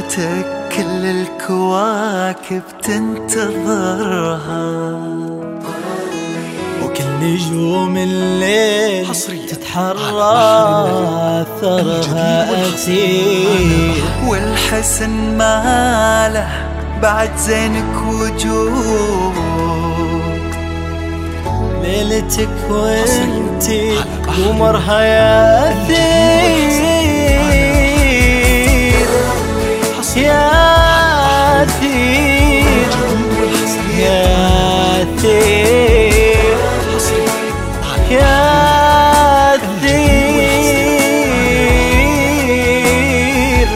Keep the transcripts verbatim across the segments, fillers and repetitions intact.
صورتك كل الكواكب تنتظرها، وكل نجوم الليل تتحرى أثرها أثير، والحسن ما له بعد زينك وجود. ليلتك وانتي قمرها يا أثير، يا أثير يا أثير يا أثير.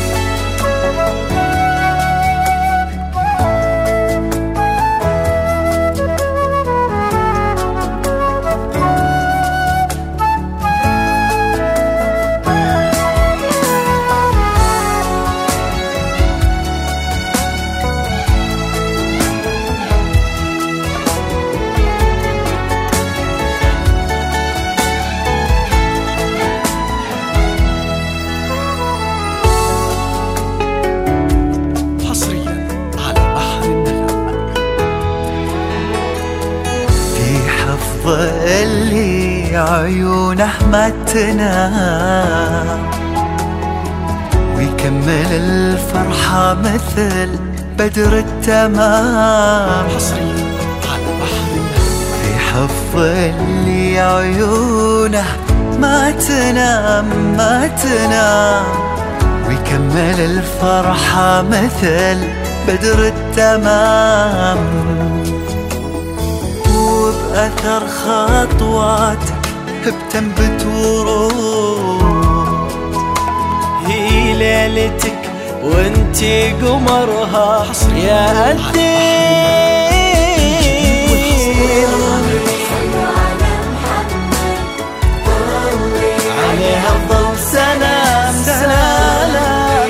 اللي عيونه ما تنام، ويكمل الفرحة مثل بدر التمام. في حفظ اللي عيونه ما تنام ما تنام، ويكمل الفرحة مثل بدر التمام. وبأثر خطواتك بتنبت ورود، هي ليلتك وانتي قمرها يا أثير. عليها أفضل سلام سلام،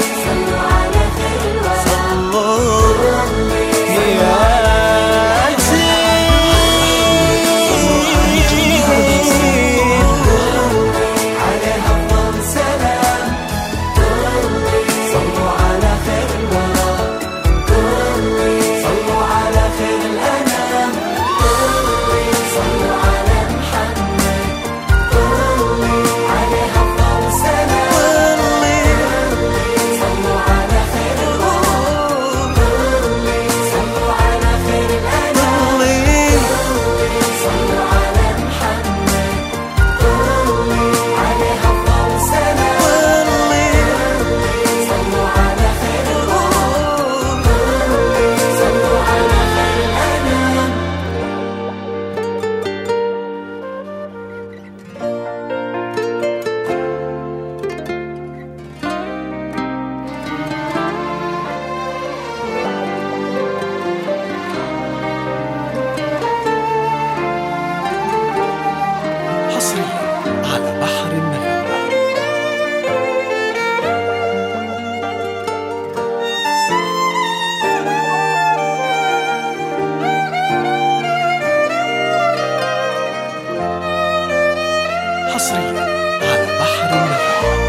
حصريا على بحر النغم.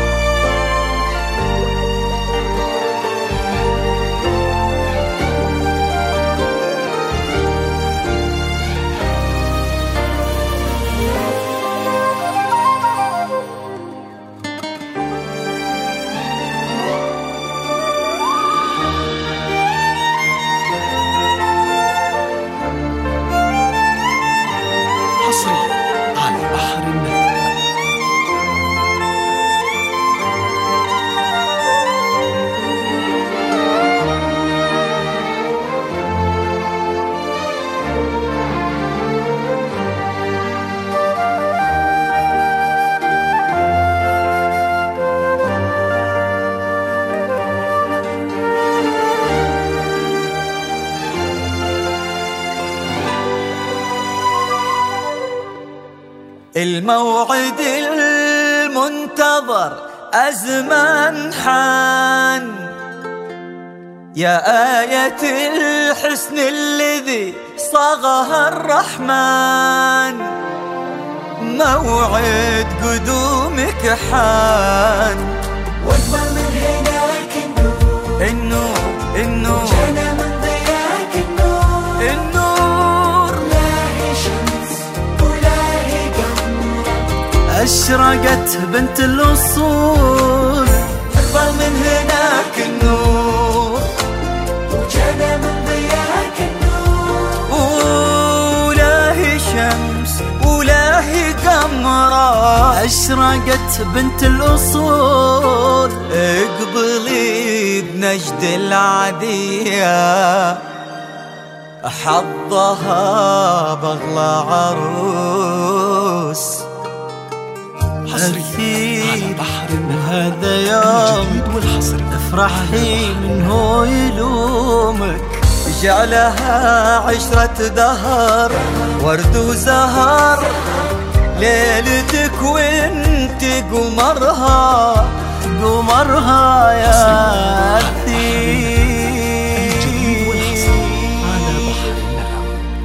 حصريا على بحر النغم. الموعد المنتظر أزمان حان، يا آية الحسن الذي صاغها الرحمن. موعد قدومك حان، واجمل من هناك النور، النور النور جانا من ضياك النور النور لا هي شمس ولا هي قمر أشرقت بنت الأصول أكبر من هناك النور وجانا من ضياك النور ولا هي شمس ولا هي قمرة أشرقت بنت الأصول اقبلي بنجد العادية حظها بغلى عروس حصريا على بحر النغم هذا يوم الجديد والحصري افرحي من هو يلومك جعلها عشرة دهر ورد وزهر ليلتك وانت قمرها قمرها يا الجديد والحصري على بحر النغم.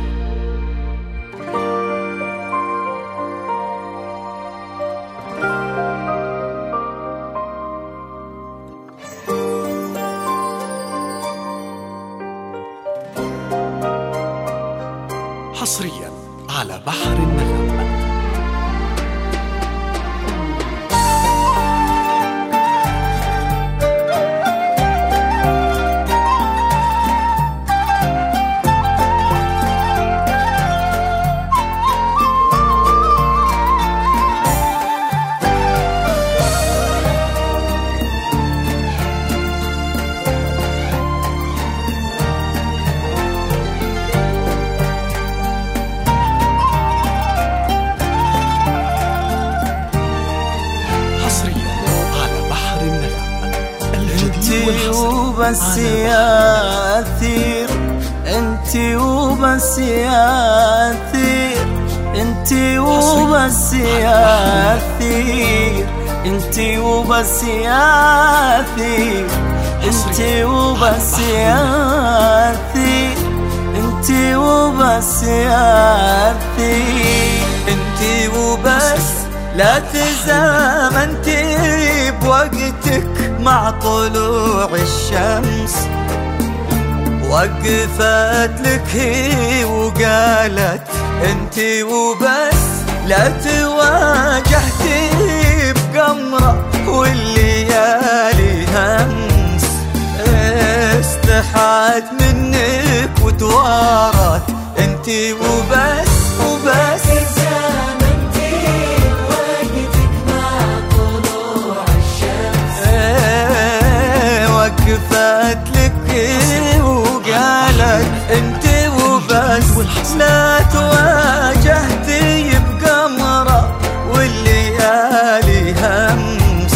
حصريا على بحر النغم. انتي وبس يا أثير انتي وبس يا أثير انتي وبس يا أثير انتي وبس يا أثير انتي وبس يا أثير انتي وبس يا أثير انتي وبس لا تزامنتي بوقتك مع طلوع الشمس وقفت لك هي وقالت انتي وبس لا تواجهتي بقمرة والليالي همس استحات منك وتوارت انتي وبس وبس وقفت لك وقالت انت وبس لا تواجهتي بقمرة والليالي همس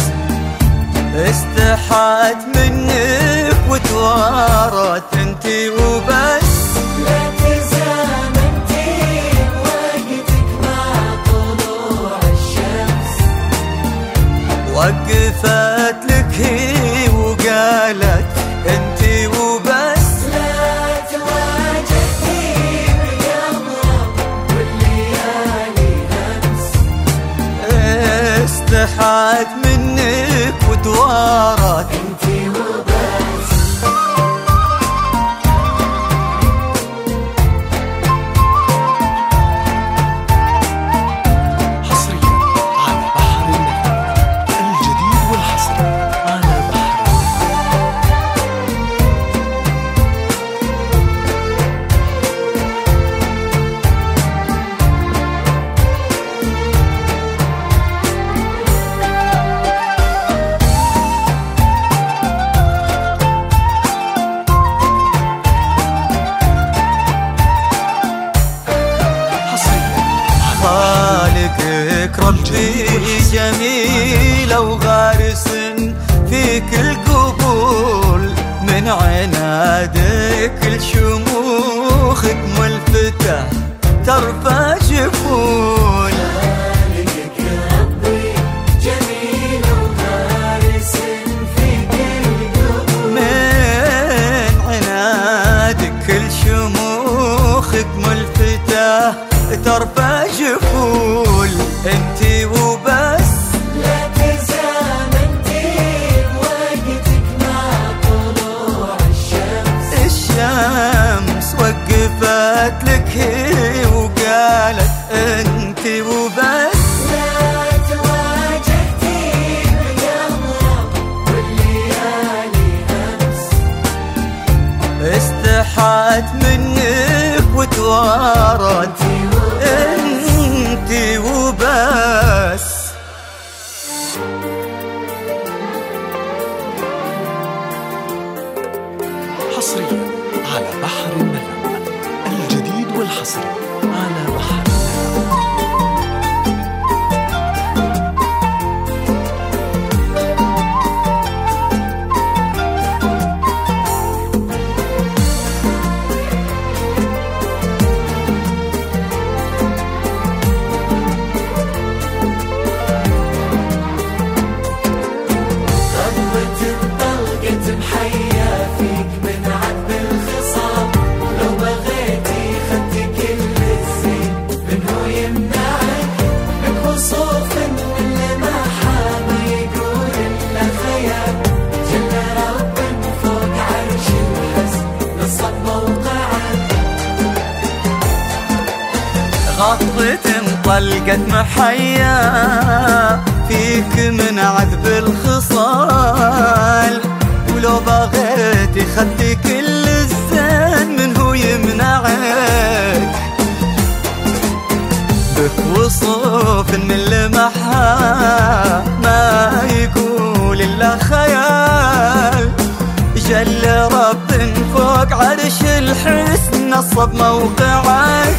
استحات منك وتوارت انت وبس لا تزامنتي بوقتك مع طلوع الشمس وقفت لك هي وقالت انتي وبس لا تواجهتي بقمرة والليالي همس استحات منك وتوارت انتي وبس حصريا على بحر النغم الجديد والحصري على بحر خالقك ربي جميلة وغارس فيك القبول من عنادك لشموخك ملفتة ترفع جفول خالقك ربي جميل وغارس فيك القبول من عنادك لشموخك ملفتة ترفع جفول انتي وبس لا تزامنتي بوقتك مع طلوع ضاعت منك وتوارت انتي وبس. حصريا على بحر النغم، الجديد والحصري على بحر النغم. غطت انطلقت محيا فيك من عذب الخصال، ولو بغيتي خدي كل الزين منه يمنعك، بك وصوف من لمحها ما يقول الا خيال، جل رب فوق عرش الحسن نصب موقعك.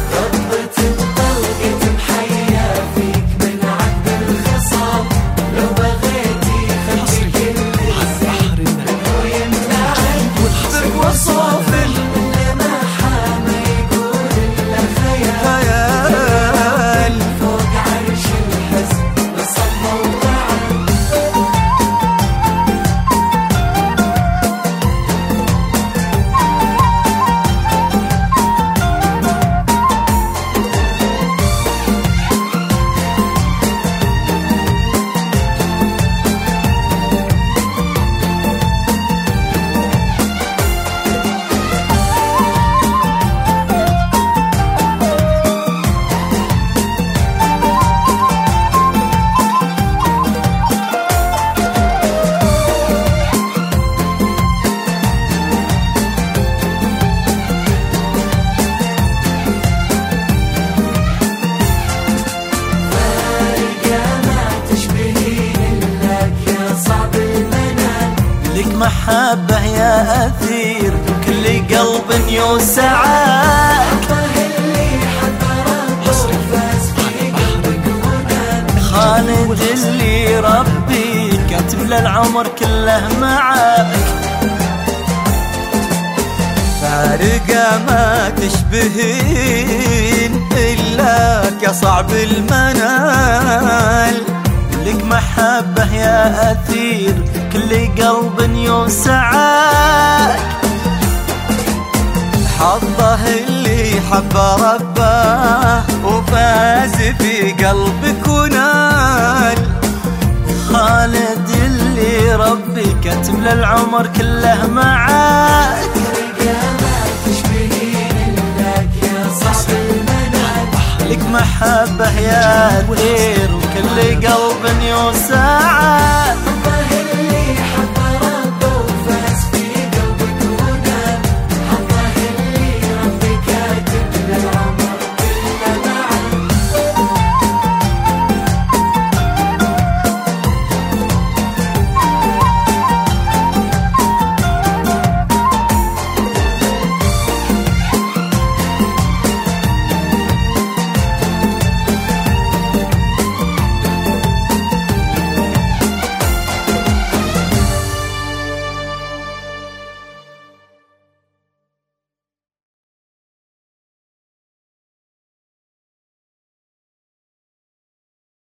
محبة يا أثير كل قلب يوسعك، خالد اللي ربي كاتب للعمر كله معك، فارقة ما تشبهين إلاك يا صعب المنال، لك محبة يا أثير كل قلب يوسعك، حظه اللي حب ربه وفاز في قلبك ونال، خالد اللي ربي كاتب للعمر كله معاك، لك محبة يا أثير وكل قلب يوسعك.